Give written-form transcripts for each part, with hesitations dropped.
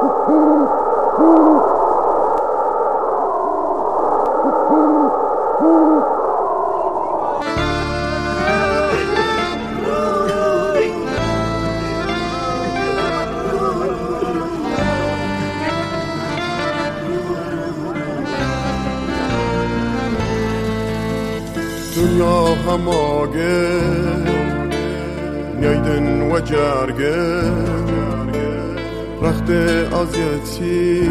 دنیا هماگه نیدن و جرگه رخت آزیتی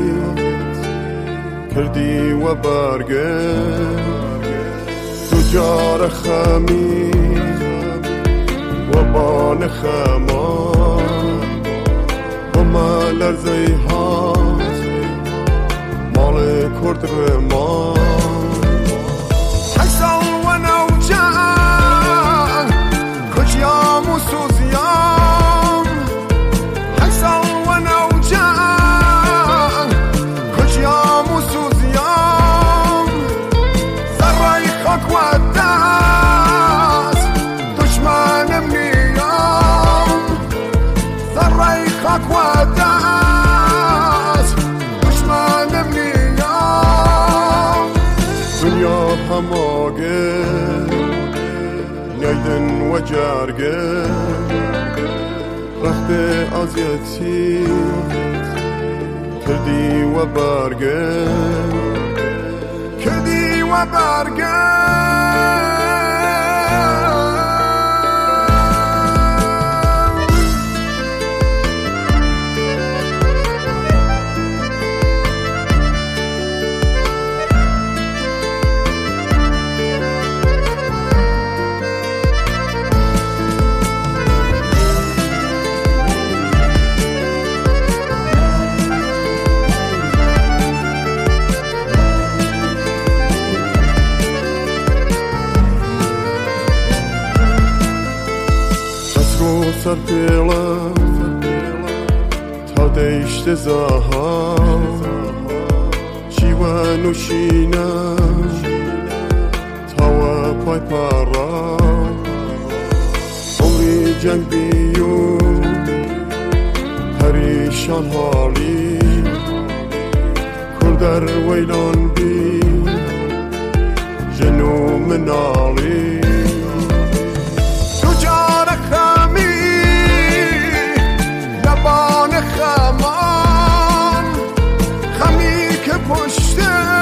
کردی و برگه تو جار خمی و بان خمان و مال زیها مال کرد رمان دنیا هماگه نیدن و جرگه رخت آزیتی کردی و برگه سر پیلا تا دیشت زاها شیوه نوشینه تا و پای پارا عمری جنگ بیو پریشان حالی کردر ویلان بی جنو منالی خمی که پشت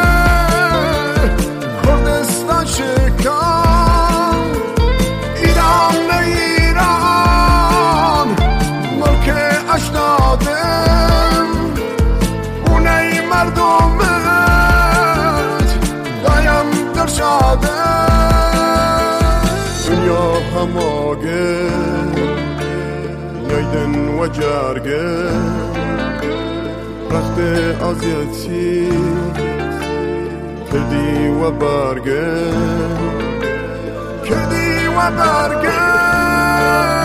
کردستان شکن ایران نه ایران ملک اشنادم اونه مردمت دایم در شاده دنیا هماگه نیدن و جرگه رخت آزیتی کردی و برگه